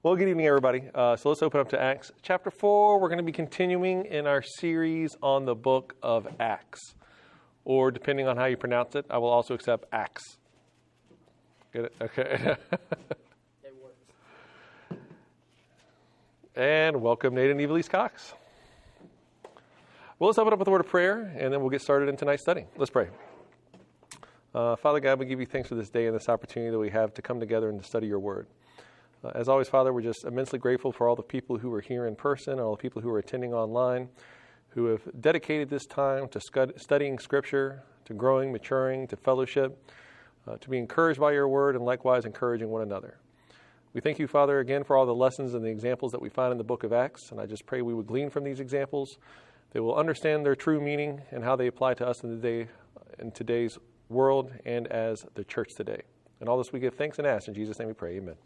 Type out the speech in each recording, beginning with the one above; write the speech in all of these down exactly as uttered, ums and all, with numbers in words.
Well, good evening, everybody. Uh, so let's open up to Acts chapter four. We're going to be continuing in our series on the book of Acts, or depending on how you pronounce it, I will also accept Acts. Get it? Okay. It works. And welcome, Nate and Evelise Cox. Well, let's open up with a word of prayer, and then we'll get started in tonight's study. Let's pray. Uh, Father God, we give you thanks for this day and this opportunity that we have to come together and to study your word. Uh, as always, Father, we're just immensely grateful for all the people who are here in person, all the people who are attending online, who have dedicated this time to scud- studying Scripture, to growing, maturing, to fellowship, uh, to be encouraged by your word, and likewise encouraging one another. We thank you, Father, again for all the lessons and the examples that we find in the book of Acts, and I just pray we would glean from these examples. They will understand their true meaning and how they apply to us in, the day, in today's world and as the church today. And all this we give thanks and ask. In Jesus' name we pray. Amen.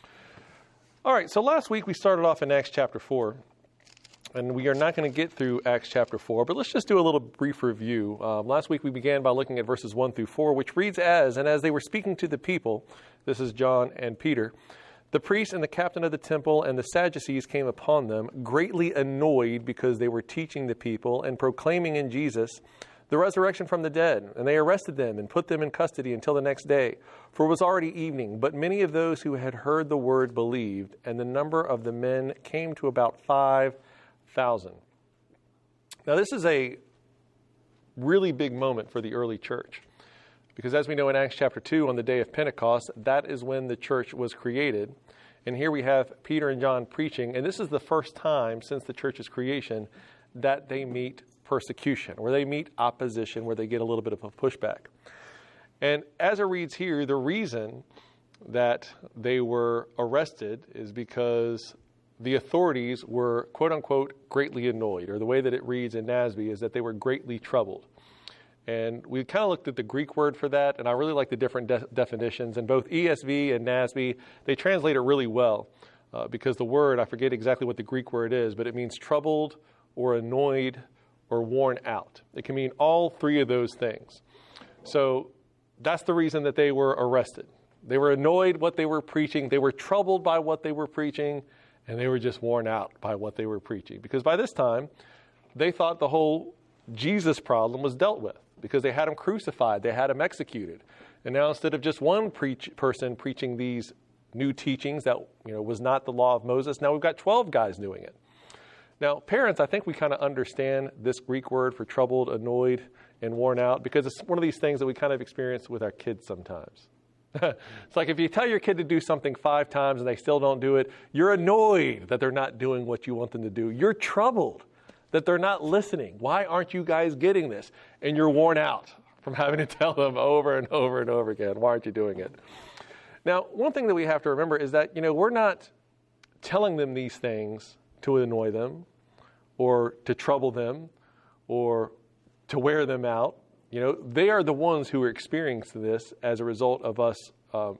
All right, so last week we started off in Acts chapter four, and we are not going to get through Acts chapter four, but let's just do a little brief review. Um, last week we began by looking at verses one through four, which reads as, and as they were speaking to the people, this is John and Peter, the priest and the captain of the temple and the Sadducees came upon them, greatly annoyed because they were teaching the people and proclaiming in Jesus the resurrection from the dead, and they arrested them and put them in custody until the next day. For it was already evening, but many of those who had heard the word believed, and the number of the men came to about five thousand. Now this is a really big moment for the early church, because as we know in Acts chapter two, on the day of Pentecost, that is when the church was created. And here we have Peter and John preaching, and this is the first time since the church's creation that they meet persecution, where they meet opposition, where they get a little bit of a pushback. And as it reads here, the reason that they were arrested is because the authorities were, quote unquote, greatly annoyed, or the way that it reads in N A S B is that they were greatly troubled. And we kind of looked at the Greek word for that, and I really like the different de- definitions. And both E S V and N A S B, they translate it really well, uh, because the word, I forget exactly what the Greek word is, but it means troubled or annoyed or worn out. It can mean all three of those things. So that's the reason that they were arrested. They were annoyed what they were preaching. They were troubled by what they were preaching, and they were just worn out by what they were preaching. Because by this time, they thought the whole Jesus problem was dealt with, because they had him crucified, they had him executed. And now instead of just one preach, person preaching these new teachings that, you know, was not the law of Moses, now we've got twelve guys doing it. Now, parents, I think we kind of understand this Greek word for troubled, annoyed, and worn out, because it's one of these things that we kind of experience with our kids sometimes. It's like if you tell your kid to do something five times and they still don't do it, you're annoyed that they're not doing what you want them to do. You're troubled that they're not listening. Why aren't you guys getting this? And you're worn out from having to tell them over and over and over again, why aren't you doing it? Now, one thing that we have to remember is that, you know, we're not telling them these things to annoy them or to trouble them or to wear them out. You know, they are the ones who are experiencing this as a result of us uh,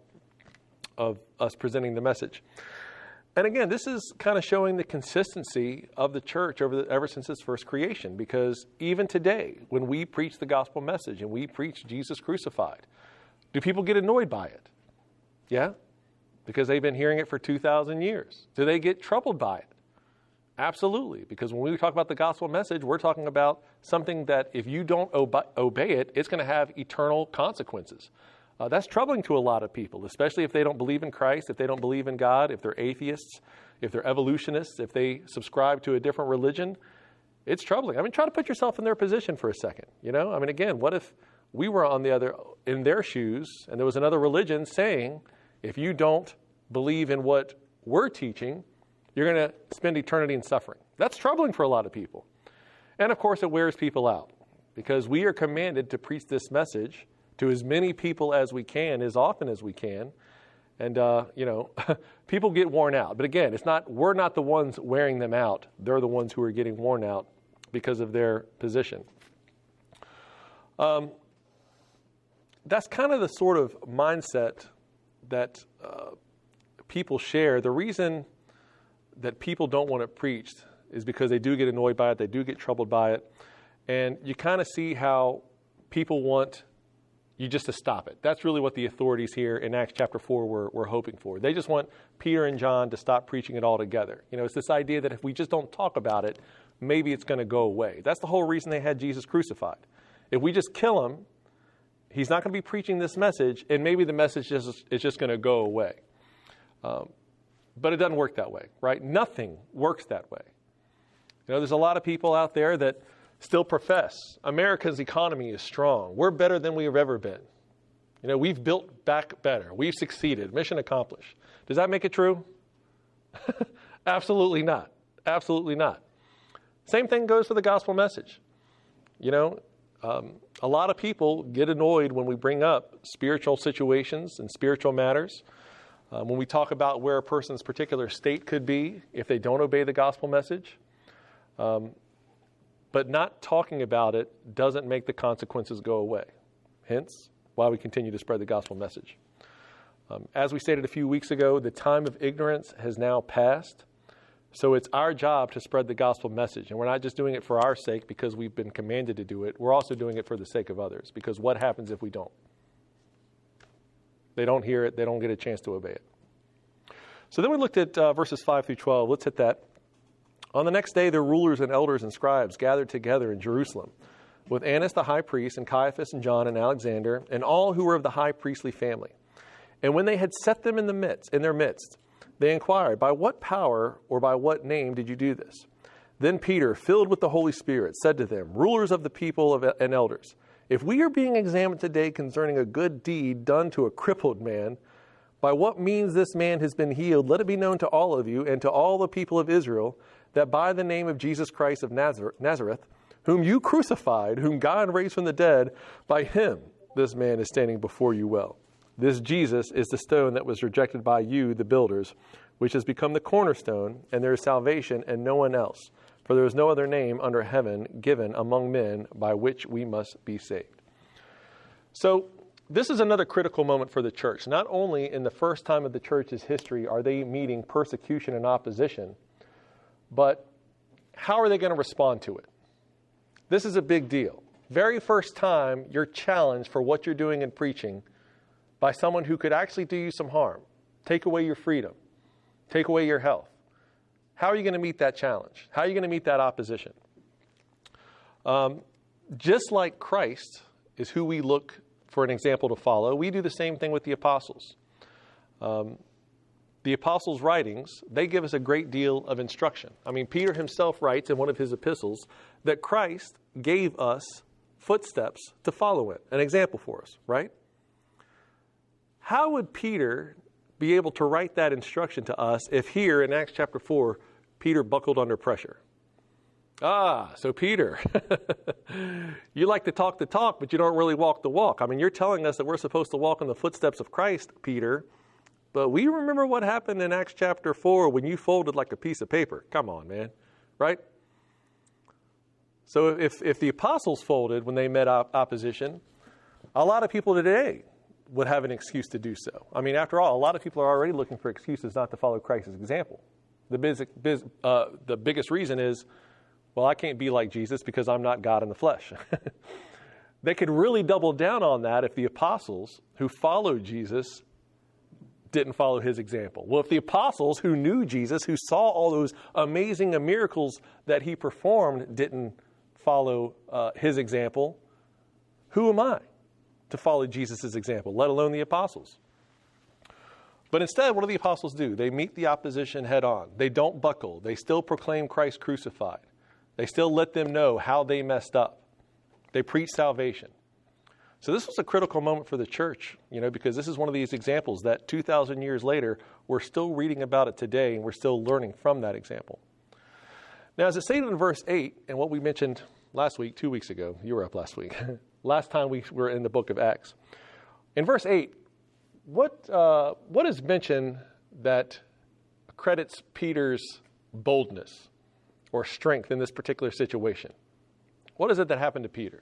of us presenting the message. And again, this is kind of showing the consistency of the church over the, ever since its first creation, because even today, when we preach the gospel message and we preach Jesus crucified, do people get annoyed by it? Yeah, because they've been hearing it for two thousand years. Do they get troubled by it? Absolutely, because when we talk about the gospel message, we're talking about something that if you don't obe- obey it, it's going to have eternal consequences. Uh, that's troubling to a lot of people, especially if they don't believe in Christ, if they don't believe in God, if they're atheists, if they're evolutionists, if they subscribe to a different religion. It's troubling. I mean, try to put yourself in their position for a second. You know, I mean, again, what if we were on the other in their shoes and there was another religion saying, if you don't believe in what we're teaching, you're going to spend eternity in suffering. That's troubling for a lot of people. And of course, it wears people out, because we are commanded to preach this message to as many people as we can, as often as we can. And, uh, you know, people get worn out. But again, it's not, we're not the ones wearing them out. They're the ones who are getting worn out because of their position. Um, that's kind of the sort of mindset that uh, people share. The reason that people don't want it preached is because they do get annoyed by it, they do get troubled by it, and you kind of see how people want you just to stop it. That's really what the authorities here in Acts chapter four were, were hoping for. They just want Peter and John to stop preaching it altogether. You know, it's this idea that if we just don't talk about it, maybe it's going to go away. That's the whole reason they had Jesus crucified. If we just kill him, he's not going to be preaching this message, and maybe the message is, is just going to go away. Um, but it doesn't work that way, right? Nothing works that way. You know, there's a lot of people out there that still profess America's economy is strong. We're better than we've ever been. You know, we've built back better. We've succeeded. Mission accomplished. Does that make it true? Absolutely not. Absolutely not. Same thing goes for the gospel message. You know, um, a lot of people get annoyed when we bring up spiritual situations and spiritual matters. Um, when we talk about where a person's particular state could be if they don't obey the gospel message. Um, but not talking about it doesn't make the consequences go away. Hence, why we continue to spread the gospel message. Um, as we stated a few weeks ago, the time of ignorance has now passed. So it's our job to spread the gospel message. And we're not just doing it for our sake because we've been commanded to do it. We're also doing it for the sake of others. Because what happens if we don't? They don't hear it. They don't get a chance to obey it. So then we looked at uh, verses five through twelve. Let's hit that. On the next day, the rulers and elders and scribes gathered together in Jerusalem with Annas the high priest and Caiaphas and John and Alexander and all who were of the high priestly family. And when they had set them in the midst, in their midst, they inquired, by what power or by what name did you do this? Then Peter, filled with the Holy Spirit, said to them, rulers of the people of, and elders, if we are being examined today concerning a good deed done to a crippled man, by what means this man has been healed, let it be known to all of you and to all the people of Israel that by the name of Jesus Christ of Nazareth, whom you crucified, whom God raised from the dead, by him this man is standing before you well. This Jesus is the stone that was rejected by you, the builders, which has become the cornerstone, and there is salvation in no one else. For there is no other name under heaven given among men by which we must be saved. So this is another critical moment for the church. Not only in the first time of the church's history are they meeting persecution and opposition, but how are they going to respond to it? This is a big deal. Very first time you're challenged for what you're doing in preaching by someone who could actually do you some harm, take away your freedom, take away your health. How are you going to meet that challenge? How are you going to meet that opposition? Um, just like Christ is who we look for an example to follow, we do the same thing with the apostles. Um, the apostles' writings, they give us a great deal of instruction. I mean, Peter himself writes in one of his epistles that Christ gave us footsteps to follow in, an example for us, right? How would Peter be able to write that instruction to us if here in Acts chapter four, Peter buckled under pressure? Ah, so Peter, you like to talk the talk, but you don't really walk the walk. I mean, you're telling us that we're supposed to walk in the footsteps of Christ, Peter, but we remember what happened in Acts chapter four when you folded like a piece of paper. Come on, man, right? So if, if the apostles folded when they met op- opposition, a lot of people today would have an excuse to do so. I mean, after all, a lot of people are already looking for excuses not to follow Christ's example. The, biz, biz, uh, the biggest reason is, well, I can't be like Jesus because I'm not God in the flesh. They could really double down on that if the apostles who followed Jesus didn't follow his example. Well, if the apostles who knew Jesus, who saw all those amazing miracles that he performed, didn't follow uh, his example, who am I to follow Jesus' example, let alone the apostles? But instead, what do the apostles do? They meet the opposition head on. They don't buckle. They still proclaim Christ crucified. They still let them know how they messed up. They preach salvation. So this was a critical moment for the church, you know, because this is one of these examples that two thousand years later, we're still reading about it today, and we're still learning from that example. Now, as it stated in verse eight, and what we mentioned last week, two weeks ago, you were up last week, last time we were in the book of Acts. In verse eight, what uh, what is mentioned that credits Peter's boldness or strength in this particular situation? What is it that happened to Peter?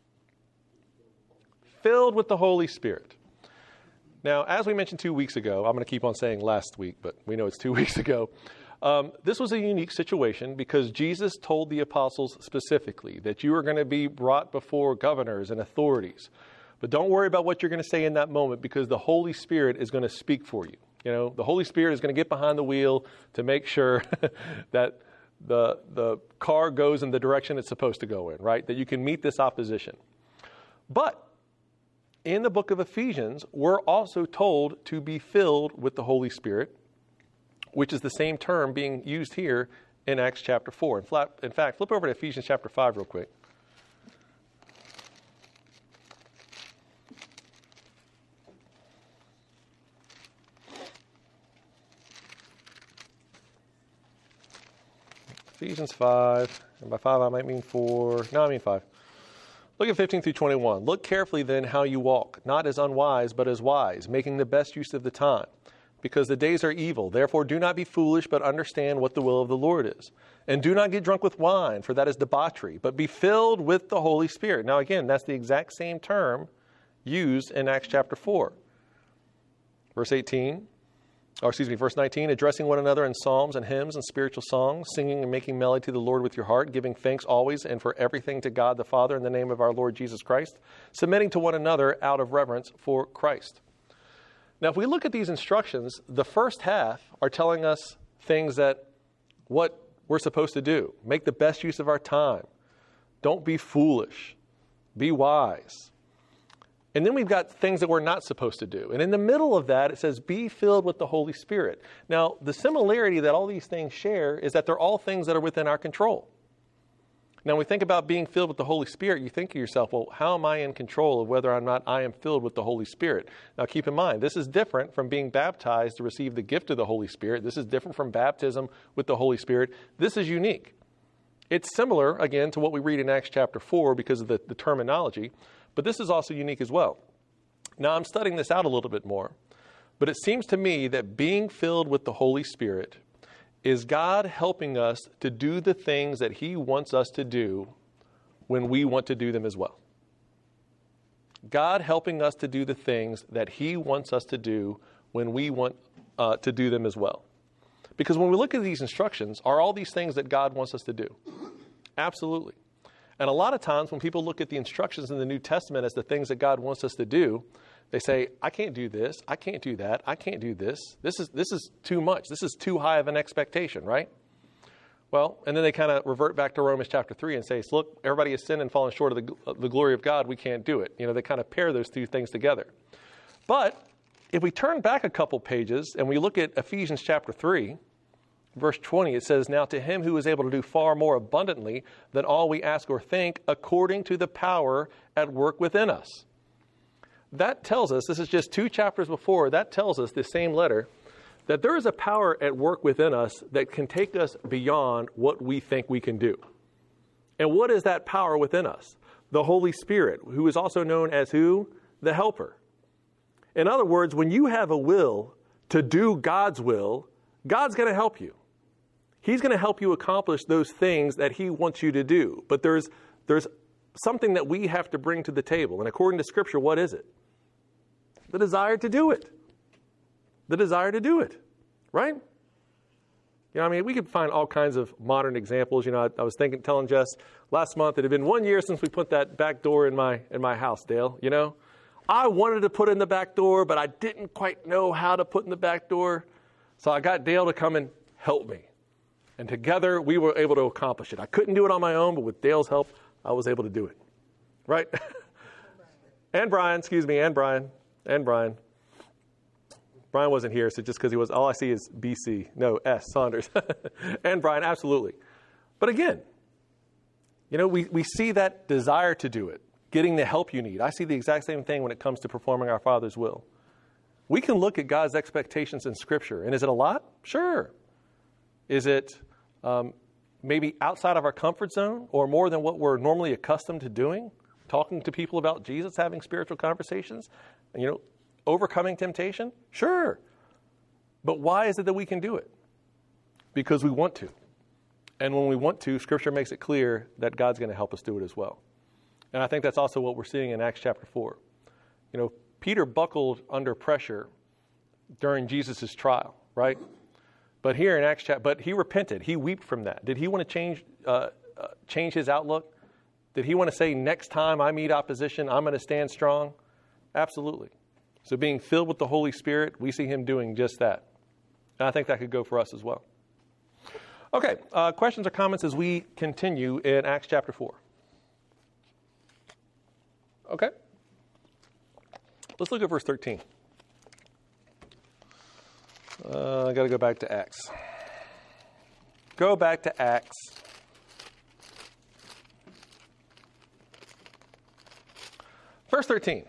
Filled with the Holy Spirit. Now, as we mentioned two weeks ago, I'm going to keep on saying last week, but we know it's two weeks ago. Um, this was a unique situation because Jesus told the apostles specifically that you are going to be brought before governors and authorities, But don't worry about what you're going to say in that moment, because the Holy Spirit is going to speak for you. You know, the Holy Spirit is going to get behind the wheel to make sure that the the car goes in the direction it's supposed to go in, right? That you can meet this opposition. But in the book of Ephesians, we're also told to be filled with the Holy Spirit, which is the same term being used here in Acts chapter four. In, flat, in fact, flip over to Ephesians chapter five real quick. Ephesians five, and by five I might mean four, no, I mean five. Look at fifteen through twenty-one. Look carefully then how you walk, not as unwise, but as wise, making the best use of the time, because the days are evil. Therefore do not be foolish, but understand what the will of the Lord is. And do not get drunk with wine, for that is debauchery, but be filled with the Holy Spirit. Now again, that's the exact same term used in Acts chapter four. Verse eighteen. Or excuse me, verse nineteen, addressing one another in psalms and hymns and spiritual songs, singing and making melody to the Lord with your heart, giving thanks always and for everything to God the Father in the name of our Lord Jesus Christ, submitting to one another out of reverence for Christ. Now, if we look at these instructions, the first half are telling us things that what we're supposed to do. Make the best use of our time. Don't be foolish. Be wise. And then we've got things that we're not supposed to do. And in the middle of that, it says, be filled with the Holy Spirit. Now, the similarity that all these things share is that they're all things that are within our control. Now, when we think about being filled with the Holy Spirit, you think to yourself, well, how am I in control of whether or not I am filled with the Holy Spirit? Now, keep in mind, this is different from being baptized to receive the gift of the Holy Spirit. This is different from baptism with the Holy Spirit. This is unique. It's similar, again, to what we read in Acts chapter four because of the, the terminology. But this is also unique as well. Now, I'm studying this out a little bit more, but it seems to me that being filled with the Holy Spirit is God helping us to do the things that He wants us to do when we want to do them as well. God helping us to do the things that He wants us to do when we want uh, to do them as well. Because when we look at these instructions, are all these things that God wants us to do? Absolutely. And a lot of times when people look at the instructions in the New Testament as the things that God wants us to do, they say, I can't do this, I can't do that, I can't do this. This is this is too much. This is too high of an expectation, right? Well, and then they kind of revert back to Romans chapter three and say, look, everybody has sinned and fallen short of the, uh, the glory of God. We can't do it. You know, they kind of pair those two things together. But if we turn back a couple pages and we look at Ephesians chapter three, verse twenty, it says, now to Him who is able to do far more abundantly than all we ask or think, according to the power at work within us. That tells us, this is just two chapters before, that tells us, the same letter, that there is a power at work within us that can take us beyond what we think we can do. And what is that power within us? The Holy Spirit, who is also known as who? The Helper. In other words, when you have a will to do God's will, God's going to help you. He's going to help you accomplish those things that He wants you to do. But there's there's something that we have to bring to the table. And according to Scripture, what is it? The desire to do it. The desire to do it. Right? You know, I mean, we could find all kinds of modern examples. You know, I, I was thinking, telling Jess last month, it had been one year since we put that back door in my in my house, Dale. You know, I wanted to put in the back door, but I didn't quite know how to put in the back door. So I got Dale to come and help me. And together we were able to accomplish it. I couldn't do it on my own, but with Dale's help, I was able to do it. Right? And Brian, excuse me, and Brian, and Brian. Brian wasn't here, so just because he was, all I see is B C. No, S, Saunders. And Brian, absolutely. But again, you know, we, we see that desire to do it, getting the help you need. I see the exact same thing when it comes to performing our Father's will. We can look at God's expectations in Scripture. And is it a lot? Sure. Is it um, maybe outside of our comfort zone or more than what we're normally accustomed to doing? Talking to people about Jesus, having spiritual conversations, you know, overcoming temptation? Sure. But why is it that we can do it? Because we want to. And when we want to, Scripture makes it clear that God's going to help us do it as well. And I think that's also what we're seeing in Acts chapter four. You know, Peter buckled under pressure during Jesus' trial, right? But here in Acts chapter, but he repented. He wept from that. Did he want to change uh, uh, change his outlook? Did he want to say, next time I meet opposition, I'm going to stand strong? Absolutely. So being filled with the Holy Spirit, we see him doing just that. And I think that could go for us as well. Okay, uh, questions or comments as we continue in Acts chapter four? Okay. Let's look at verse thirteen. Uh, I got to go back to Acts. Go back to Acts. Verse thirteen.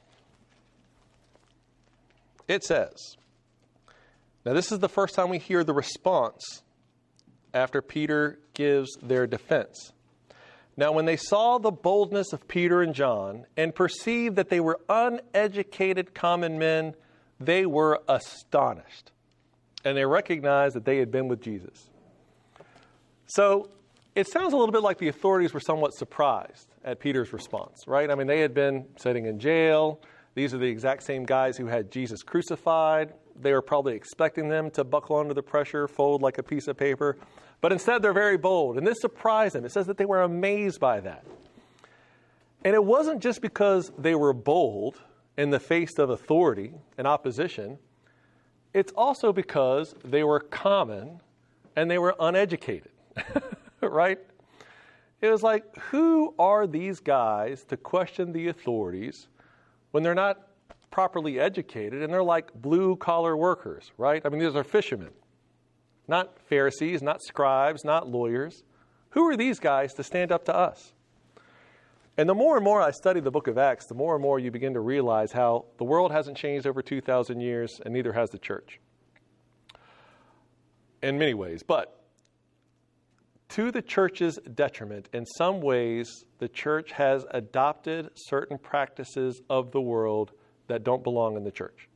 It says, now this is the first time we hear the response after Peter gives their defense. Now when they saw the boldness of Peter and John and perceived that they were uneducated common men, they were astonished. And they recognized that they had been with Jesus. So it sounds a little bit like the authorities were somewhat surprised at Peter's response, right? I mean, they had been sitting in jail. These are the exact same guys who had Jesus crucified. They were probably expecting them to buckle under the pressure, fold like a piece of paper. But instead, they're very bold. And this surprised them. It says that they were amazed by that. And it wasn't just because they were bold in the face of authority and opposition. It's also because they were common and they were uneducated, right? It was like, who are these guys to question the authorities when they're not properly educated and they're like blue-collar workers, right? I mean, these are fishermen, not Pharisees, not scribes, not lawyers. Who are these guys to stand up to us? And the more and more I study the book of Acts, the more and more you begin to realize how the world hasn't changed over two thousand years, and neither has the church. In many ways. But to the church's detriment, in some ways, the church has adopted certain practices of the world that don't belong in the church.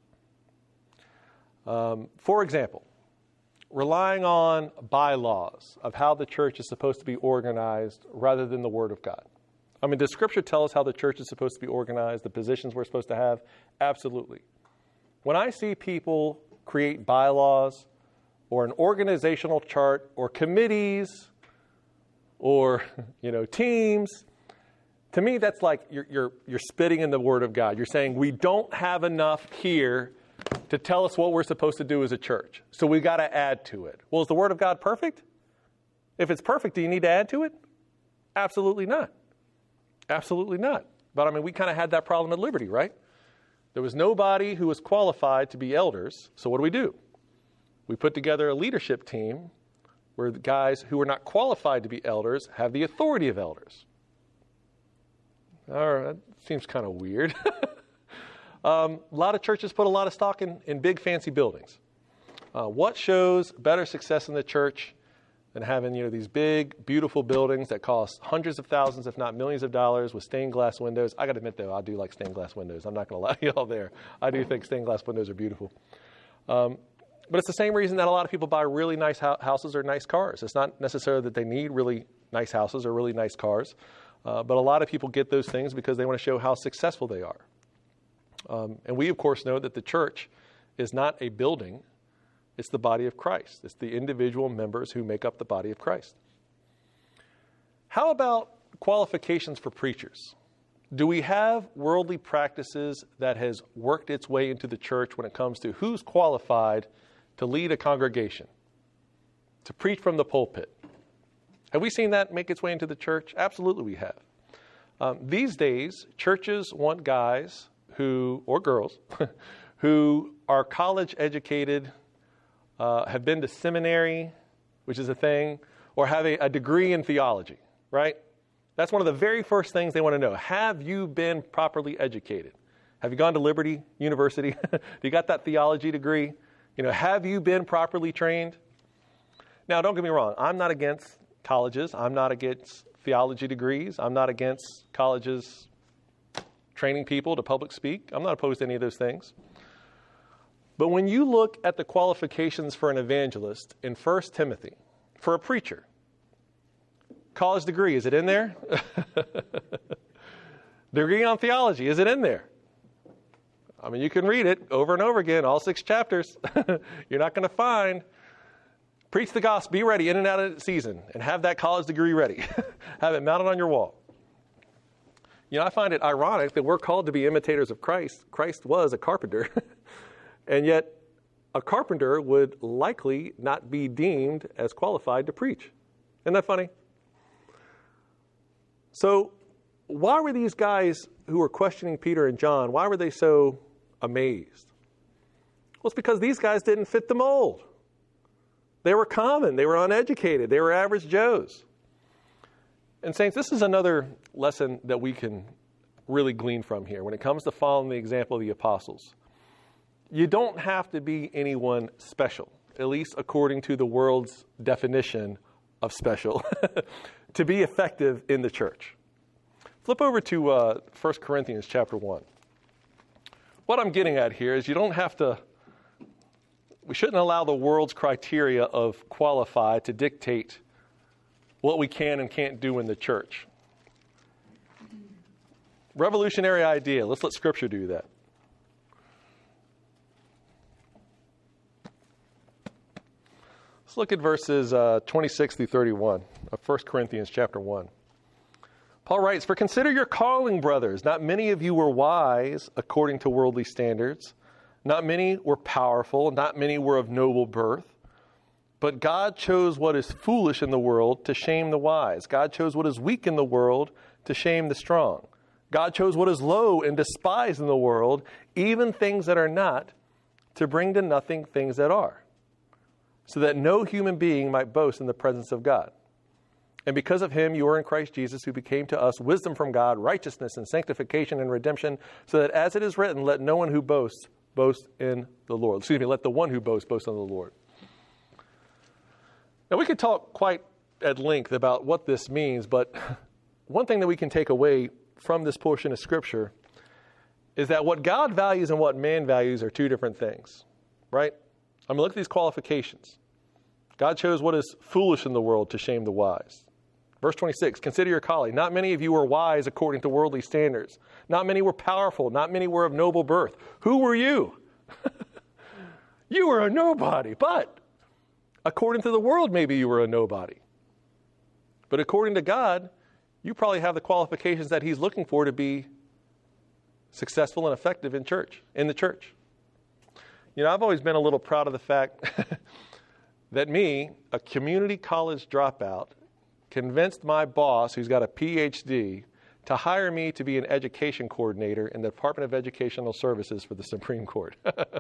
Um, for example, relying on bylaws of how the church is supposed to be organized rather than the Word of God. I mean, does Scripture tell us how the church is supposed to be organized, the positions we're supposed to have? Absolutely. When I see people create bylaws or an organizational chart or committees or, you know, teams, to me, that's like you're, you're, you're spitting in the Word of God. You're saying we don't have enough here to tell us what we're supposed to do as a church, so we got to add to it. Well, is the Word of God perfect? If it's perfect, do you need to add to it? Absolutely not. Absolutely not. But I mean, we kind of had that problem at Liberty, right? There was nobody who was qualified to be elders. So what do we do? We put together a leadership team where the guys who are not qualified to be elders have the authority of elders. All right, that seems kind of weird. um, a lot of churches put a lot of stock in, in big fancy buildings. Uh, what shows better success in the church than having, you know, these big, beautiful buildings that cost hundreds of thousands, if not millions of dollars with stained glass windows? I got to admit, though, I do like stained glass windows. I'm not going to lie to y'all there. I do think stained glass windows are beautiful. Um, but it's the same reason that a lot of people buy really nice ho- houses or nice cars. It's not necessarily that they need really nice houses or really nice cars, uh, but a lot of people get those things because they want to show how successful they are. Um, and we, of course, know that the church is not a building. It's the body of Christ. It's the individual members who make up the body of Christ. How about qualifications for preachers? Do we have worldly practices that has worked its way into the church when it comes to who's qualified to lead a congregation, to preach from the pulpit? Have we seen that make its way into the church? Absolutely we have. Um, these days, churches want guys who, or girls, who are college educated, Uh, have been to seminary, which is a thing, or have a, a degree in theology, right? That's one of the very first things they want to know. Have you been properly educated? Have you gone to Liberty University? You got that theology degree? You know, have you been properly trained? Now, don't get me wrong. I'm not against colleges. I'm not against theology degrees. I'm not against colleges training people to public speak. I'm not opposed to any of those things. But when you look at the qualifications for an evangelist in First Timothy, for a preacher, college degree, is it in there? Degree on theology, is it in there? I mean, you can read it over and over again, all six chapters. You're not going to find, preach the gospel, be ready in and out of season, and have that college degree ready. Have it mounted on your wall. You know, I find it ironic that we're called to be imitators of Christ. Christ was a carpenter, and yet a carpenter would likely not be deemed as qualified to preach. Isn't that funny? So why were these guys who were questioning Peter and John, why were they so amazed? Well, it's because these guys didn't fit the mold. They were common. They were uneducated. They were average Joes. And saints, this is another lesson that we can really glean from here when it comes to following the example of the apostles. You don't have to be anyone special, at least according to the world's definition of special, to be effective in the church. Flip over to uh, First Corinthians chapter one. What I'm getting at here is you don't have to, we shouldn't allow the world's criteria of qualified to dictate what we can and can't do in the church. Revolutionary idea. Let's let Scripture do that. Let's look at verses uh, twenty-six through thirty-one of First Corinthians chapter one. Paul writes, "For consider your calling, brothers. Not many of you were wise according to worldly standards. Not many were powerful. Not many were of noble birth. But God chose what is foolish in the world to shame the wise. God chose what is weak in the world to shame the strong. God chose what is low and despised in the world, even things that are not, to bring to nothing things that are, so that no human being might boast in the presence of God. And because of him, you are in Christ Jesus, who became to us wisdom from God, righteousness and sanctification and redemption, so that as it is written, let no one who boasts boast in the Lord." Excuse me, let the one who boasts boast in the Lord. Now, we could talk quite at length about what this means, but one thing that we can take away from this portion of Scripture is that what God values and what man values are two different things, right? I mean, look at these qualifications. God chose what is foolish in the world to shame the wise. Verse twenty-six, "Consider your calling. Not many of you were wise according to worldly standards. Not many were powerful. Not many were of noble birth." Who were you? You were a nobody, but according to the world, maybe you were a nobody. But according to God, you probably have the qualifications that he's looking for to be successful and effective in church, in the church. You know, I've always been a little proud of the fact that me, a community college dropout, convinced my boss, who's got a P H D, to hire me to be an education coordinator in the Department of Educational Services for the Supreme Court.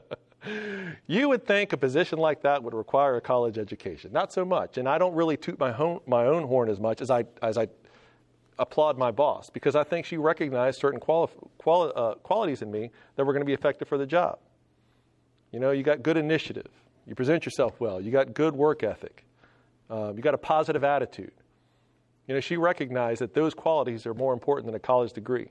You would think a position like that would require a college education. Not so much. And I don't really toot my own, my own horn as much as I as I applaud my boss, because I think she recognized certain quali- quali- uh, qualities in me that were going to be effective for the job. You know, you got good initiative. You present yourself well. You got good work ethic. Um, you got a positive attitude. You know, she recognized that those qualities are more important than a college degree.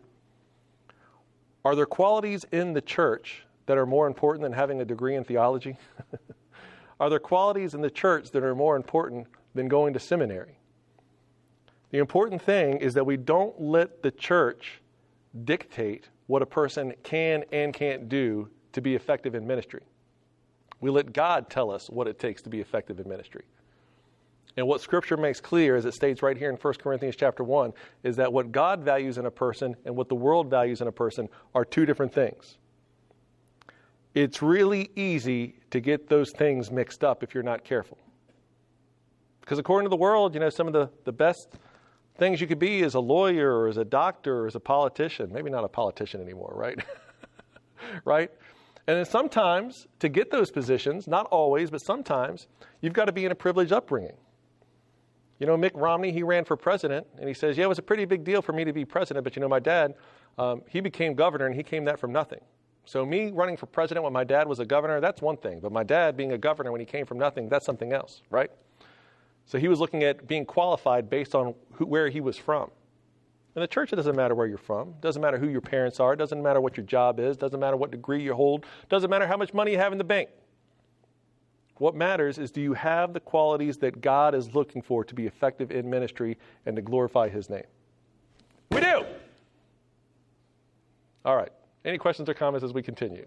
Are there qualities in the church that are more important than having a degree in theology? Are there qualities in the church that are more important than going to seminary? The important thing is that we don't let the church dictate what a person can and can't do to be effective in ministry. We let God tell us what it takes to be effective in ministry. And what Scripture makes clear, as it states right here in First Corinthians chapter one, is that what God values in a person and what the world values in a person are two different things. It's really easy to get those things mixed up if you're not careful. Because according to the world, you know, some of the, the best things you could be is a lawyer or as a doctor or as a politician. Maybe not a politician anymore, right? Right? And then sometimes, to get those positions, not always, but sometimes, you've got to be in a privileged upbringing. You know, Mitt Romney, he ran for president, and he says, yeah, it was a pretty big deal for me to be president, but you know, my dad, um, he became governor, and he came that from nothing. So me running for president when my dad was a governor, that's one thing. But my dad being a governor when he came from nothing, that's something else, right? So he was looking at being qualified based on who, where he was from. In the church, it doesn't matter where you're from. It doesn't matter who your parents are. It doesn't matter what your job is. It doesn't matter what degree you hold. It doesn't matter how much money you have in the bank. What matters is, do you have the qualities that God is looking for to be effective in ministry and to glorify his name? We do. All right. Any questions or comments as we continue?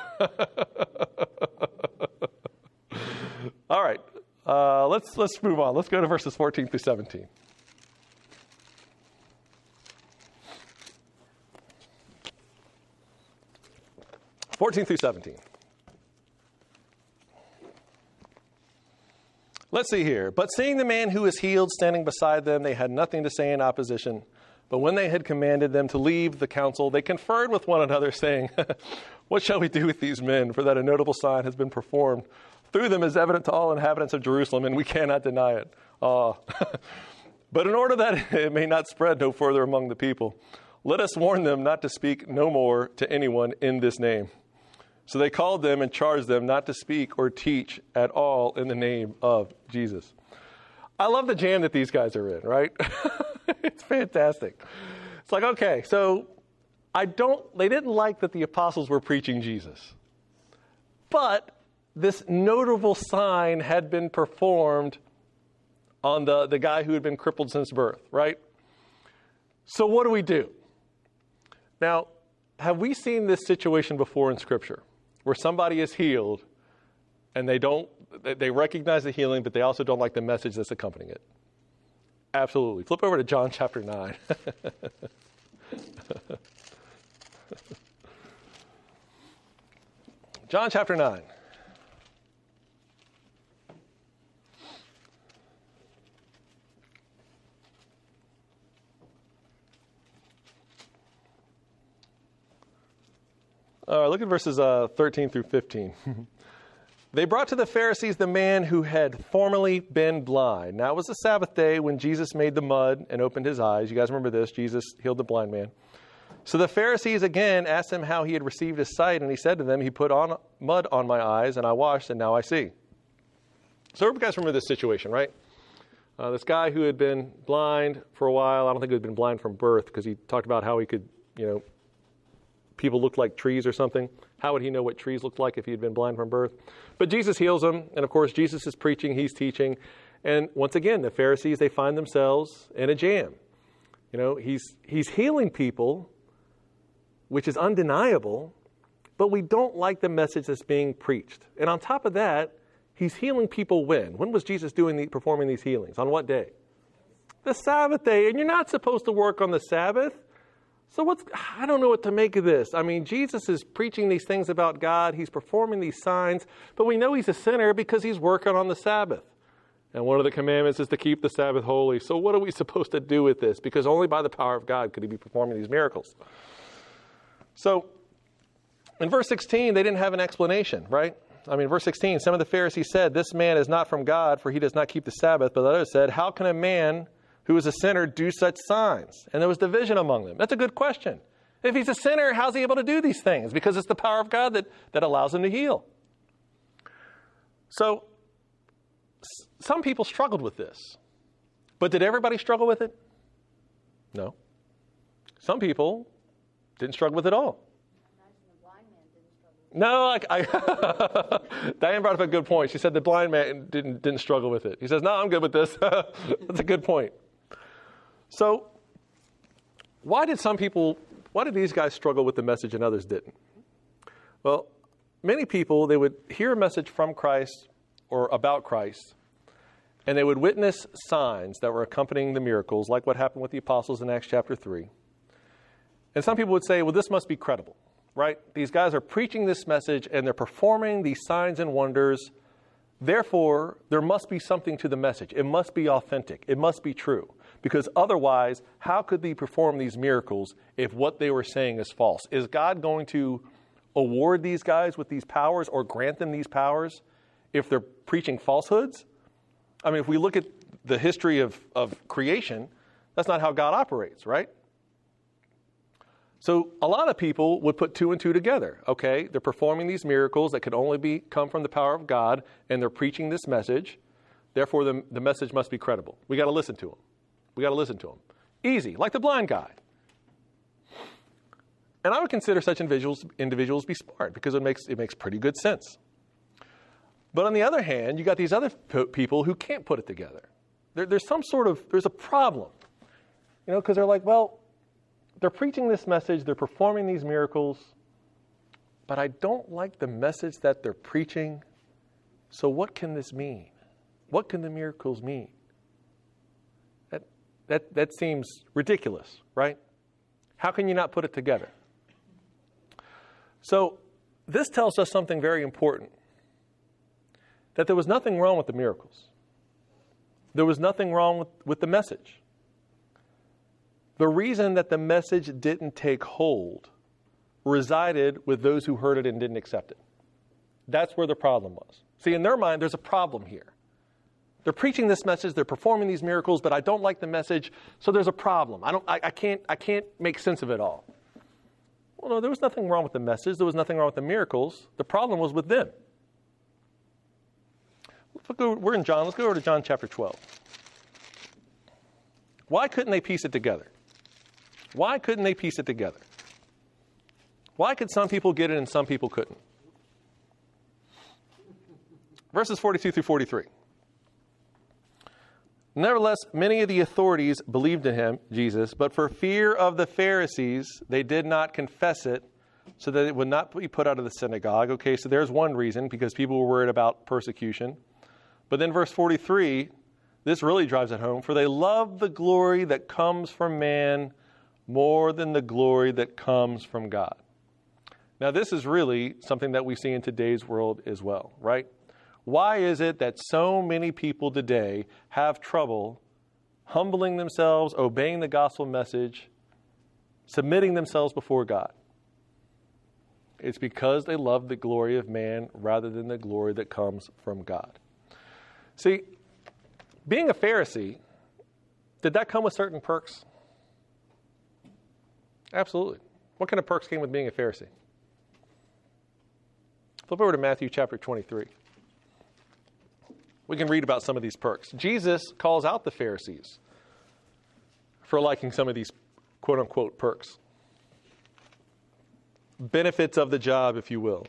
All right. Uh, let's let's move on. Let's go to verses fourteen through seventeen. fourteen through seventeen. Let's see here. But seeing the man who was healed standing beside them, they had nothing to say in opposition. But when they had commanded them to leave the council, they conferred with one another, saying, what shall we do with these men? For that a notable sign has been performed through them is evident to all inhabitants of Jerusalem, and we cannot deny it. Ah. But in order that it may not spread no further among the people, let us warn them not to speak no more to anyone in this name. So they called them and charged them not to speak or teach at all in the name of Jesus. I love the jam that these guys are in, right? It's fantastic. It's like, okay, so I don't, they didn't like that the apostles were preaching Jesus. But this notable sign had been performed on the, the guy who had been crippled since birth, right? So what do we do? Now, have we seen this situation before in Scripture where somebody is healed and they don't, they recognize the healing, but they also don't like the message that's accompanying it? Absolutely. Flip over to John chapter nine. John chapter nine. All right, look at verses uh, thirteen through fifteen. They brought to the Pharisees the man who had formerly been blind. Now it was the Sabbath day when Jesus made the mud and opened his eyes. You guys remember this? Jesus healed the blind man. So the Pharisees again asked him how he had received his sight, and he said to them, he put on mud on my eyes, and I washed, and now I see. So you guys remember this situation, right? Uh, this guy who had been blind for a while, I don't think he had been blind from birth, because he talked about how he could, you know, people looked like trees or something. How would he know what trees looked like if he had been blind from birth? But Jesus heals him, and of course, Jesus is preaching, he's teaching. And once again, the Pharisees, they find themselves in a jam. You know, he's he's healing people, which is undeniable, but we don't like the message that's being preached. And on top of that, he's healing people when? When was Jesus doing the, performing these healings? On what day? The Sabbath day, and you're not supposed to work on the Sabbath. So what's, I don't know what to make of this. I mean, Jesus is preaching these things about God. He's performing these signs, but we know he's a sinner because he's working on the Sabbath. And one of the commandments is to keep the Sabbath holy. So what are we supposed to do with this? Because only by the power of God could he be performing these miracles. So in verse sixteen, they didn't have an explanation, right? I mean, verse sixteen, some of the Pharisees said, this man is not from God, for he does not keep the Sabbath. But others said, how can a man who is a sinner do such signs? And there was division among them. That's a good question. If he's a sinner, how's he able to do these things? Because it's the power of God that, that allows him to heal. So s- some people struggled with this. But did everybody struggle with it? No. Some people didn't struggle with it at all. No, I, I Diane brought up a good point. She said the blind man didn't didn't struggle with it. He says, no, I'm good with this. That's a good point. So why did some people, why did these guys struggle with the message and others didn't? Well, many people, they would hear a message from Christ or about Christ, and they would witness signs that were accompanying the miracles, like what happened with the apostles in Acts chapter three. And some people would say, well, this must be credible. Right? These guys are preaching this message and they're performing these signs and wonders. Therefore, there must be something to the message. It must be authentic. It must be true. Because otherwise, how could they perform these miracles if what they were saying is false? Is God going to award these guys with these powers or grant them these powers if they're preaching falsehoods? I mean, if we look at the history of, of creation, that's not how God operates, right? So a lot of people would put two and two together. Okay, they're performing these miracles that could only be come from the power of God, and they're preaching this message. Therefore, the, the message must be credible. We got to listen to them. We got to listen to them. Easy, like the blind guy. And I would consider such individuals individuals be smart because it makes it makes pretty good sense. But on the other hand, you got these other p- people who can't put it together. There, there's some sort of there's a problem, you know, because they're like, well, they're preaching this message, they're performing these miracles, but I don't like the message that they're preaching. So what can this mean? What can the miracles mean? That that that seems ridiculous, right? How can you not put it together? So this tells us something very important, that there was nothing wrong with the miracles. There was nothing wrong with, with the message. The reason that the message didn't take hold resided with those who heard it and didn't accept it. That's where the problem was. See, in their mind, there's a problem here. They're preaching this message, they're performing these miracles, but I don't like the message, so there's a problem. I don't, I, I can't, I can't make sense of it all. Well, no, there was nothing wrong with the message. There was nothing wrong with the miracles. The problem was with them. Let's go, we're in John. Let's go over to John chapter twelve. Why couldn't they piece it together? Why couldn't they piece it together? Why could some people get it and some people couldn't? Verses forty-two through forty-three. Nevertheless, many of the authorities believed in him, Jesus, but for fear of the Pharisees, they did not confess it so that it would not be put out of the synagogue. Okay, so there's one reason, because people were worried about persecution. But then verse forty-three, this really drives it home. For they love the glory that comes from man more than the glory that comes from God. Now, this is really something that we see in today's world as well, right? Why is it that so many people today have trouble humbling themselves, obeying the gospel message, submitting themselves before God? It's because they love the glory of man rather than the glory that comes from God. See, being a Pharisee, did that come with certain perks? Absolutely. What kind of perks came with being a Pharisee? Flip over to Matthew chapter twenty-three. We can read about some of these perks. Jesus calls out the Pharisees for liking some of these quote-unquote perks. Benefits of the job, if you will.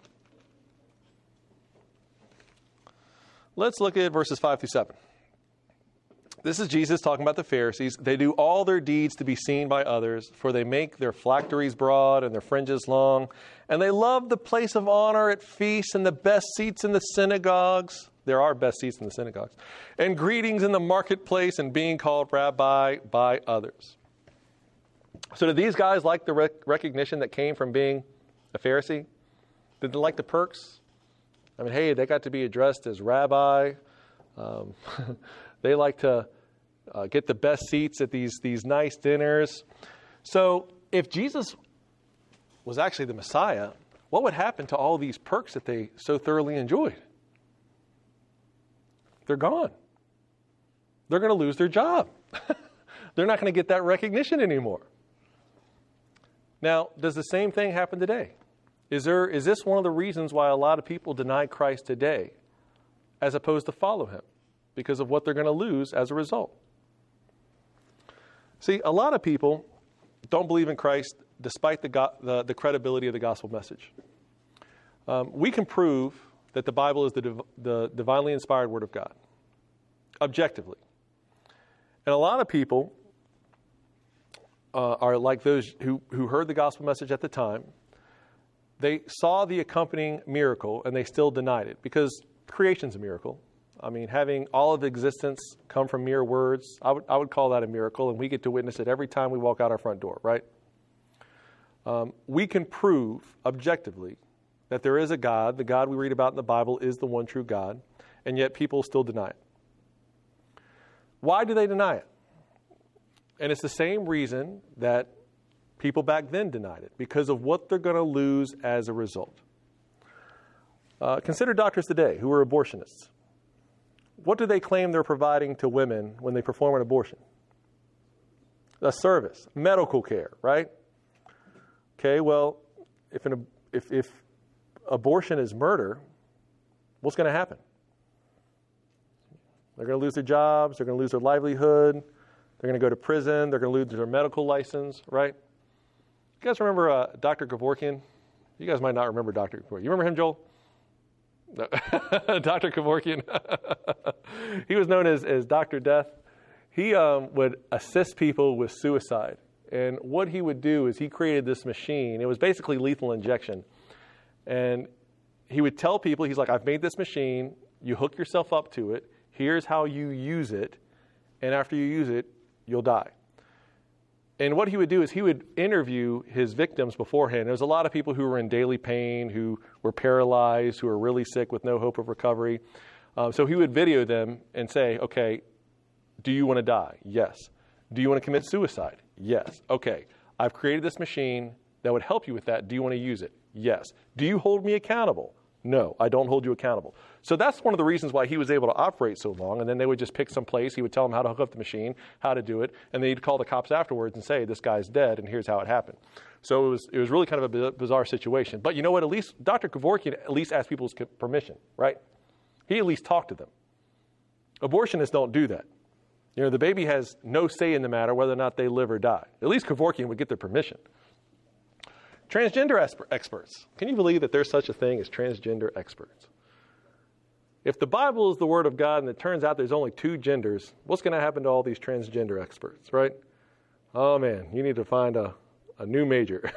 Let's look at verses five through seven. This is Jesus talking about the Pharisees. They do all their deeds to be seen by others, for they make their phylacteries broad and their fringes long, and they love the place of honor at feasts and the best seats in the synagogues. There are best seats in the synagogues. And greetings in the marketplace and being called rabbi by others. So did these guys like the rec- recognition that came from being a Pharisee? Did they like the perks? I mean, hey, they got to be addressed as rabbi. Um, they like to uh, get the best seats at these, these nice dinners. So if Jesus was actually the Messiah, what would happen to all these perks that they so thoroughly enjoyed? They're gone. They're going to lose their job. They're not going to get that recognition anymore. Now, does the same thing happen today? Is there is this one of the reasons why a lot of people deny Christ today as opposed to follow him? Because of what they're going to lose as a result. See, a lot of people don't believe in Christ despite the, go- the, the credibility of the gospel message. Um, we can prove that the Bible is the, div- the divinely inspired Word of God, objectively. And a lot of people uh, are like those who, who heard the gospel message at the time. They saw the accompanying miracle and they still denied it because creation's a miracle. I mean, having all of existence come from mere words, I would, I would call that a miracle, and we get to witness it every time we walk out our front door, right? Um, we can prove objectively that there is a God. The God we read about in the Bible is the one true God, and yet people still deny it. Why do they deny it? And it's the same reason that people back then denied it, because of what they're going to lose as a result. Uh, consider doctors today who are abortionists. What do they claim they're providing to women when they perform an abortion? A service, medical care, right? Okay, well, if an, if, if abortion is murder, what's going to happen? They're going to lose their jobs. They're going to lose their livelihood. They're going to go to prison. They're going to lose their medical license, right? You guys remember uh, Doctor Kevorkian? You guys might not remember Doctor Kevorkian. You remember him, Joel? No. Doctor Kevorkian. He was known as, as Doctor Death. He um, would assist people with suicide. And what he would do is he created this machine. It was basically lethal injection. And he would tell people, he's like, I've made this machine. You hook yourself up to it. Here's how you use it. And after you use it, you'll die. And what he would do is he would interview his victims beforehand. There was a lot of people who were in daily pain, who were paralyzed, who were really sick with no hope of recovery. Um, so he would video them and say, okay, do you want to die? Yes. Do you want to commit suicide? Yes. Okay, I've created this machine that would help you with that. Do you want to use it? Yes. Do you hold me accountable? No, I don't hold you accountable. So that's one of the reasons why he was able to operate so long. And then they would just pick some place. He would tell them how to hook up the machine, how to do it. And then he'd call the cops afterwards and say, this guy's dead, and here's how it happened. So it was it was really kind of a bizarre situation. But you know what? At least Doctor Kevorkian at least asked people's permission, right? He at least talked to them. Abortionists don't do that. You know, the baby has no say in the matter whether or not they live or die. At least Kevorkian would get their permission. Transgender experts. Can you believe that there's such a thing as transgender experts? If the Bible is the Word of God and it turns out there's only two genders, what's going to happen to all these transgender experts, right? Oh, man, you need to find a, a new major.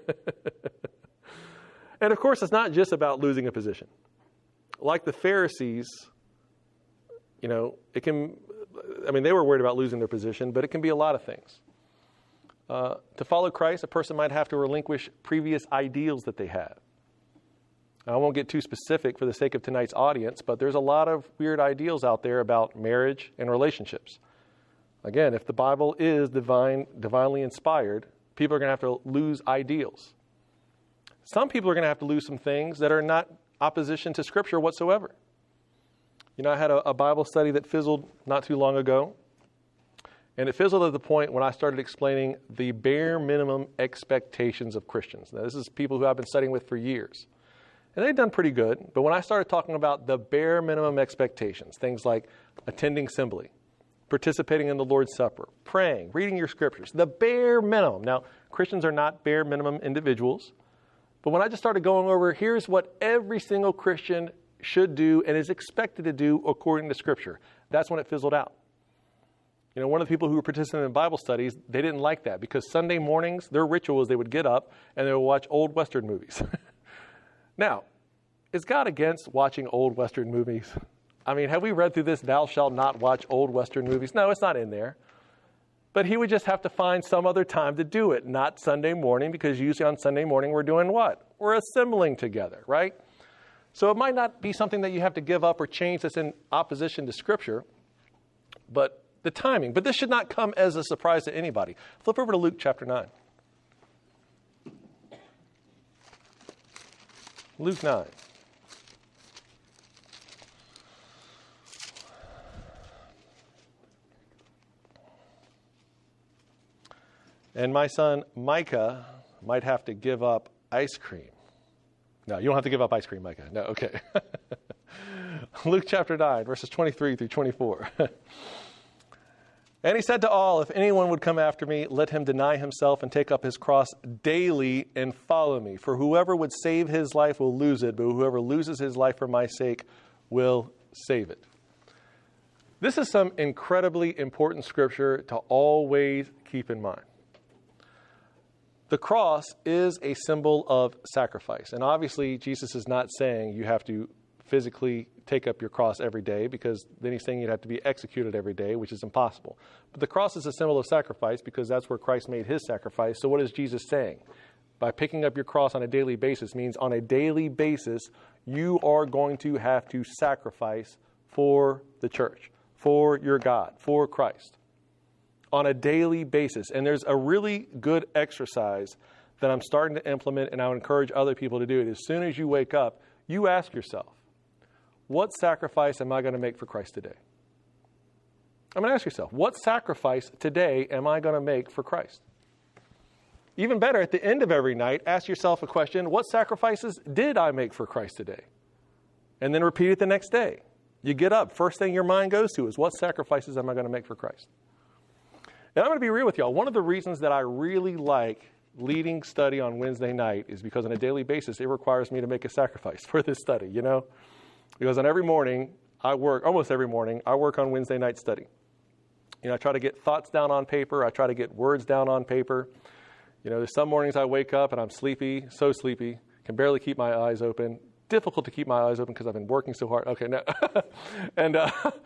And, of course, it's not just about losing a position. Like the Pharisees, you know, it can, I mean, they were worried about losing their position, but it can be a lot of things. Uh, to follow Christ, a person might have to relinquish previous ideals that they have. I won't get too specific for the sake of tonight's audience, but there's a lot of weird ideals out there about marriage and relationships. Again, if the Bible is divine, divinely inspired, people are going to have to lose ideals. Some people are going to have to lose some things that are not opposition to Scripture whatsoever. You know, I had a, a Bible study that fizzled not too long ago. And it fizzled at the point when I started explaining the bare minimum expectations of Christians. Now, this is people who I've been studying with for years. And they've done pretty good. But when I started talking about the bare minimum expectations, things like attending assembly, participating in the Lord's Supper, praying, reading your scriptures, the bare minimum. Now, Christians are not bare minimum individuals. But when I just started going over, here's what every single Christian should do and is expected to do according to Scripture, that's when it fizzled out. You know, one of the people who were participating in Bible studies, they didn't like that because Sunday mornings, their ritual is they would get up and they would watch old Western movies. Now, is God against watching old Western movies? I mean, have we read through this, thou shalt not watch old Western movies? No, it's not in there. But he would just have to find some other time to do it, not Sunday morning, because usually on Sunday morning we're doing what? We're assembling together, right? So it might not be something that you have to give up or change that's in opposition to Scripture, but the timing. But this should not come as a surprise to anybody. Flip over to Luke chapter nine. Luke nine. And my son Micah might have to give up ice cream. No, you don't have to give up ice cream, Micah. No, okay. Luke chapter nine, verses twenty-three through twenty-four. And he said to all, if anyone would come after me, let him deny himself and take up his cross daily and follow me. For whoever would save his life will lose it, but whoever loses his life for my sake will save it. This is some incredibly important scripture to always keep in mind. The cross is a symbol of sacrifice. And obviously, Jesus is not saying you have to physically take up your cross every day, because then he's saying you'd have to be executed every day, which is impossible. But the cross is a symbol of sacrifice because that's where Christ made his sacrifice. So what is Jesus saying? By picking up your cross on a daily basis means on a daily basis, you are going to have to sacrifice for the church, for your God, for Christ, on a daily basis. And there's a really good exercise that I'm starting to implement, and I would encourage other people to do it. As soon as you wake up, you ask yourself, what sacrifice am I going to make for Christ today? I'm going to ask yourself, what sacrifice today am I going to make for Christ? Even better, at the end of every night, ask yourself a question, what sacrifices did I make for Christ today? And then repeat it the next day. You get up, first thing your mind goes to is, what sacrifices am I going to make for Christ? And I'm going to be real with y'all. One of the reasons that I really like leading study on Wednesday night is because on a daily basis, it requires me to make a sacrifice for this study, you know? Because on every morning, I work, almost every morning, I work on Wednesday night study. You know, I try to get thoughts down on paper. I try to get words down on paper. You know, there's some mornings I wake up and I'm sleepy, so sleepy, can barely keep my eyes open. Difficult to keep my eyes open because I've been working so hard. Okay, no. and uh,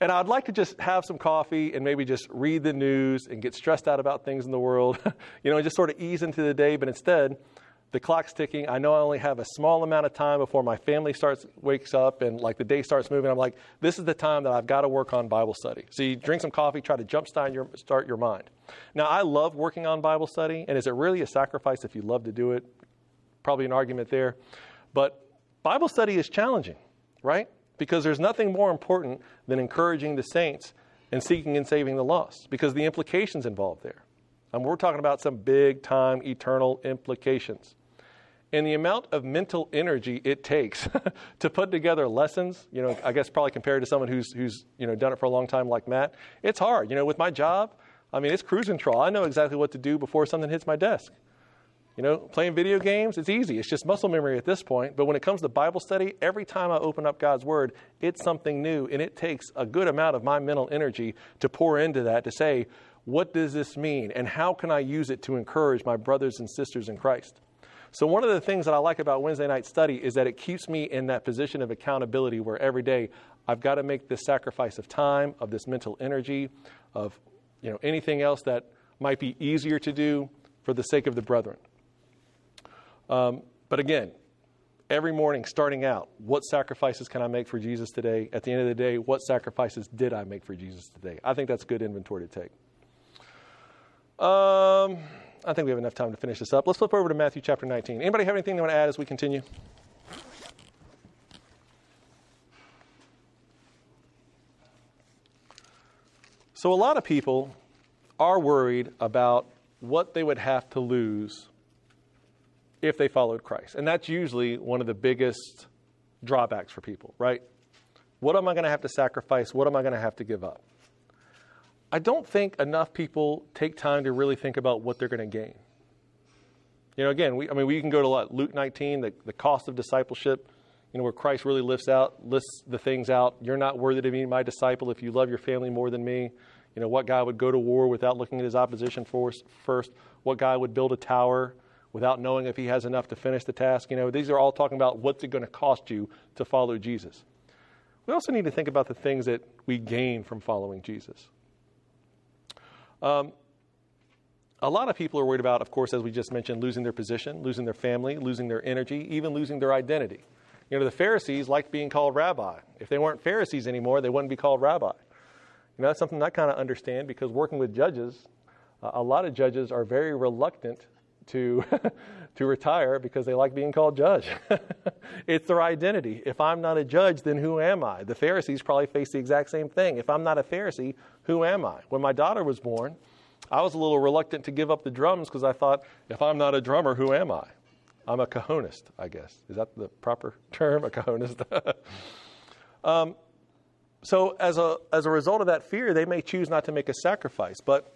And I'd like to just have some coffee and maybe just read the news and get stressed out about things in the world, you know, and just sort of ease into the day. But instead, the clock's ticking. I know I only have a small amount of time before my family starts wakes up and like the day starts moving. I'm like, this is the time that I've got to work on Bible study. So you drink some coffee, try to jumpstart your start your mind. Now, I love working on Bible study, and is it really a sacrifice if you love to do it? Probably an argument there. But Bible study is challenging, right? Because there's nothing more important than encouraging the saints and seeking and saving the lost, because the implications involved there. And we're talking about some big time, eternal implications. And the amount of mental energy it takes to put together lessons, you know, I guess probably compared to someone who's, who's, you know, done it for a long time like Matt, it's hard. You know, with my job, I mean, it's cruise control. I know exactly what to do before something hits my desk. You know, playing video games, it's easy. It's just muscle memory at this point. But when it comes to Bible study, every time I open up God's Word, it's something new. And it takes a good amount of my mental energy to pour into that, to say, what does this mean? And how can I use it to encourage my brothers and sisters in Christ? So one of the things that I like about Wednesday night study is that it keeps me in that position of accountability where every day I've got to make this sacrifice of time, of this mental energy, of, you know, anything else that might be easier to do for the sake of the brethren. Um, but again, every morning starting out, what sacrifices can I make for Jesus today? At the end of the day, what sacrifices did I make for Jesus today? I think that's good inventory to take. Um... I think we have enough time to finish this up. Let's flip over to Matthew chapter nineteen. Anybody have anything they want to add as we continue? So a lot of people are worried about what they would have to lose if they followed Christ. And that's usually one of the biggest drawbacks for people, right? What am I going to have to sacrifice? What am I going to have to give up? I don't think enough people take time to really think about what they're going to gain. You know, again, we, I mean, we can go to what, Luke nineteen, the, the cost of discipleship, you know, where Christ really lifts out, lists the things out. You're not worthy to be my disciple if you love your family more than me. You know, what guy would go to war without looking at his opposition force first? What guy would build a tower without knowing if he has enough to finish the task? You know, these are all talking about what's it going to cost you to follow Jesus. We also need to think about the things that we gain from following Jesus. Um, a lot of people are worried about, of course, as we just mentioned, losing their position, losing their family, losing their energy, even losing their identity. You know, the Pharisees liked being called rabbi. If they weren't Pharisees anymore, they wouldn't be called rabbi. You know, that's something I kind of understand, because working with judges, uh, a lot of judges are very reluctant to to retire because they like being called judge. It's their identity. If I'm not a judge, then who am I? The Pharisees probably face the exact same thing. If I'm not a Pharisee, who am I? When my daughter was born, I was a little reluctant to give up the drums because I thought, if I'm not a drummer, who am I? I'm a cajonist, I guess. Is that the proper term, a cajonist? um, so as a as a result of that fear, they may choose not to make a sacrifice. But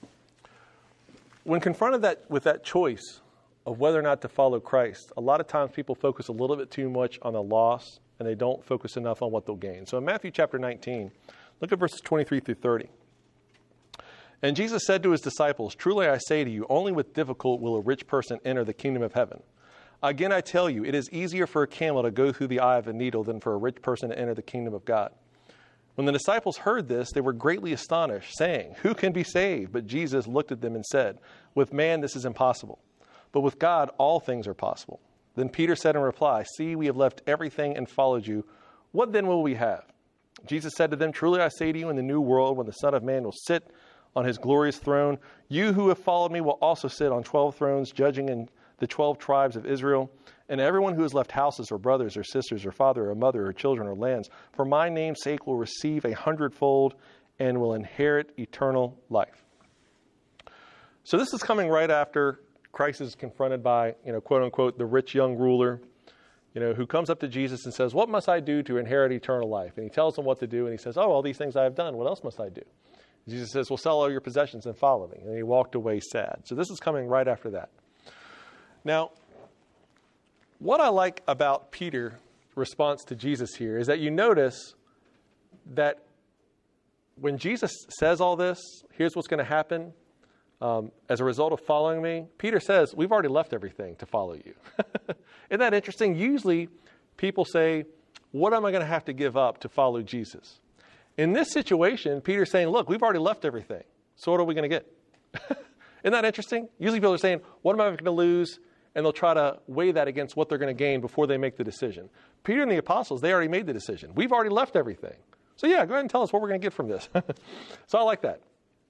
when confronted that with that choice of whether or not to follow Christ, a lot of times people focus a little bit too much on the loss, and they don't focus enough on what they'll gain. So in Matthew chapter nineteen, look at verses twenty-three through thirty. And Jesus said to his disciples, "Truly I say to you, only with difficulty will a rich person enter the kingdom of heaven. Again, I tell you, it is easier for a camel to go through the eye of a needle than for a rich person to enter the kingdom of God." When the disciples heard this, they were greatly astonished, saying, "Who can be saved?" But Jesus looked at them and said, "With man this is impossible, but with God all things are possible." Then Peter said in reply, "See, we have left everything and followed you. What then will we have?" Jesus said to them, "Truly I say to you, in the new world, when the Son of Man will sit on his glorious throne, you who have followed me will also sit on twelve thrones, judging in the twelve tribes of Israel. And everyone who has left houses or brothers or sisters or father or mother or children or lands for my name's sake will receive a hundredfold and will inherit eternal life." So this is coming right after Christ is confronted by, you know, quote unquote, the rich young ruler, you know, who comes up to Jesus and says, "What must I do to inherit eternal life?" And he tells him what to do. And he says, "Oh, all these things I have done. What else must I do?" Jesus says, "Well, sell all your possessions and follow me." And he walked away sad. So this is coming right after that. Now, what I like about Peter's response to Jesus here is that you notice that when Jesus says all this, here's what's going to happen um, as a result of following me, Peter says, we've already left everything to follow you. Isn't that interesting? Usually people say, what am I going to have to give up to follow Jesus? In this situation, Peter's saying, look, we've already left everything. So what are we going to get? Isn't that interesting? Usually people are saying, what am I going to lose? And they'll try to weigh that against what they're going to gain before they make the decision. Peter and the apostles, they already made the decision. We've already left everything. So yeah, go ahead and tell us what we're going to get from this. So I like that.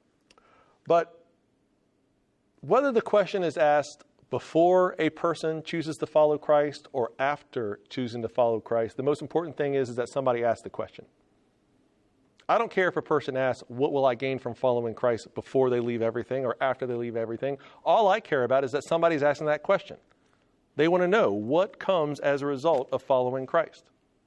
But whether the question is asked before a person chooses to follow Christ or after choosing to follow Christ, the most important thing is, is that somebody asks the question. I don't care if a person asks, what will I gain from following Christ before they leave everything or after they leave everything? All I care about is that somebody's asking that question. They want to know what comes as a result of following Christ.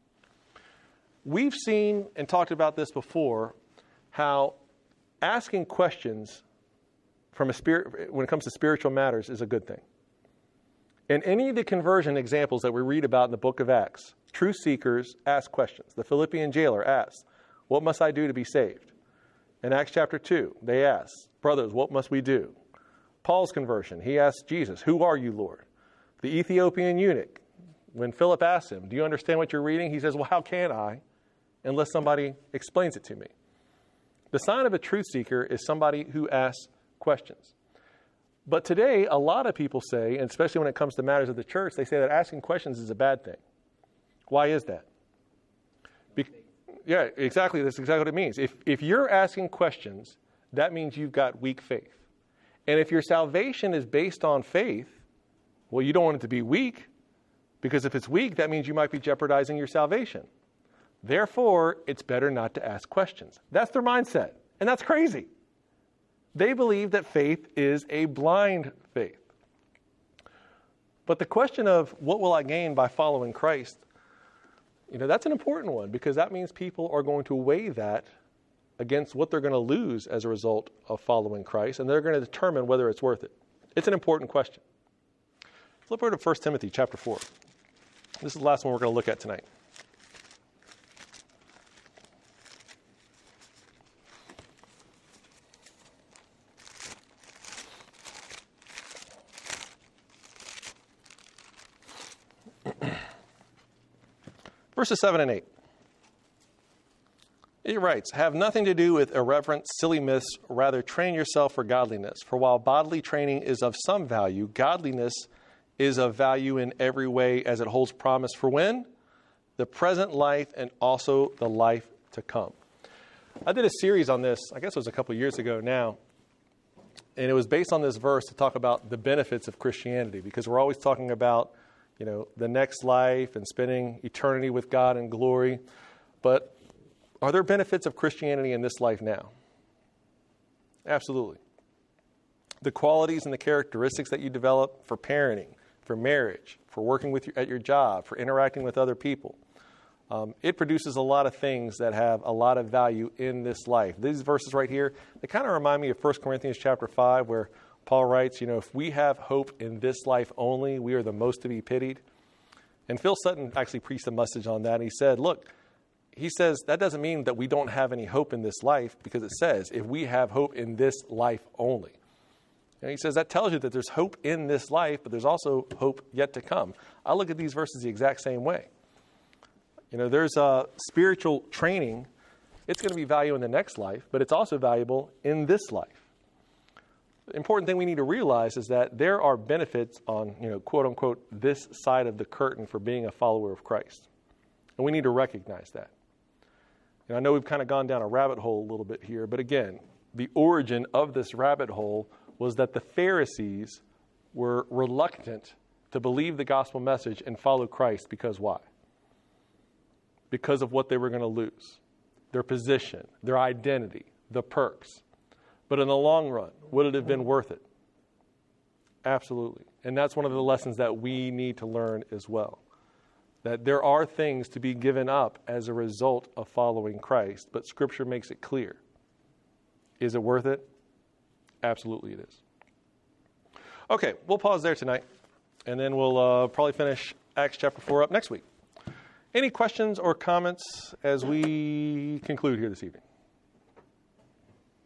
We've seen and talked about this before, how asking questions from a spirit, when it comes to spiritual matters, is a good thing. In any of the conversion examples that we read about in the book of Acts, truth seekers ask questions. The Philippian jailer asked, what must I do to be saved? In Acts chapter two, they ask, brothers, what must we do? Paul's conversion, he asked Jesus, who are you, Lord? The Ethiopian eunuch, when Philip asked him, do you understand what you're reading? He says, well, how can I, unless somebody explains it to me? The sign of a truth seeker is somebody who asks questions. But today, a lot of people say, and especially when it comes to matters of the church, they say that asking questions is a bad thing. Why is that? Be- yeah, exactly. That's exactly what it means. If if you're asking questions, that means you've got weak faith. And if your salvation is based on faith, well, you don't want it to be weak, because if it's weak, that means you might be jeopardizing your salvation. Therefore, it's better not to ask questions. That's their mindset. And that's crazy. They believe that faith is a blind faith. But the question of what will I gain by following Christ, you know, that's an important one, because that means people are going to weigh that against what they're going to lose as a result of following Christ, and they're going to determine whether it's worth it. It's an important question. Flip over to First Timothy chapter four. This is the last one we're going to look at tonight. Verses seven and eight. He writes, have nothing to do with irreverent, silly myths. Rather, train yourself for godliness. For while bodily training is of some value, godliness is of value in every way, as it holds promise for when? The present life and also the life to come. I did a series on this, I guess it was a couple years ago now, and it was based on this verse to talk about the benefits of Christianity, because we're always talking about, you know, the next life and spending eternity with God in glory. But are there benefits of Christianity in this life now? Absolutely. The qualities and the characteristics that you develop for parenting, for marriage, for working with you at your job, for interacting with other people, um, it produces a lot of things that have a lot of value in this life. These verses right here, they kind of remind me of First Corinthians chapter five, where Paul writes, you know, if we have hope in this life only, we are the most to be pitied. And Phil Sutton actually preached a message on that. And he said, look, he says that doesn't mean that we don't have any hope in this life, because it says if we have hope in this life only. And he says that tells you that there's hope in this life, but there's also hope yet to come. I look at these verses the exact same way. You know, there's a spiritual training. It's going to be valuable in the next life, but it's also valuable in this life. The important thing we need to realize is that there are benefits on, you know, quote unquote, this side of the curtain for being a follower of Christ. And we need to recognize that. And I know we've kind of gone down a rabbit hole a little bit here, but again, the origin of this rabbit hole was that the Pharisees were reluctant to believe the gospel message and follow Christ. Because why? Because of what they were going to lose. Their position, their identity, the perks. But in the long run, would it have been worth it? Absolutely. And that's one of the lessons that we need to learn as well. That there are things to be given up as a result of following Christ, but Scripture makes it clear. Is it worth it? Absolutely it is. Okay, we'll pause there tonight, and then we'll uh, probably finish Acts chapter four up next week. Any questions or comments as we conclude here this evening?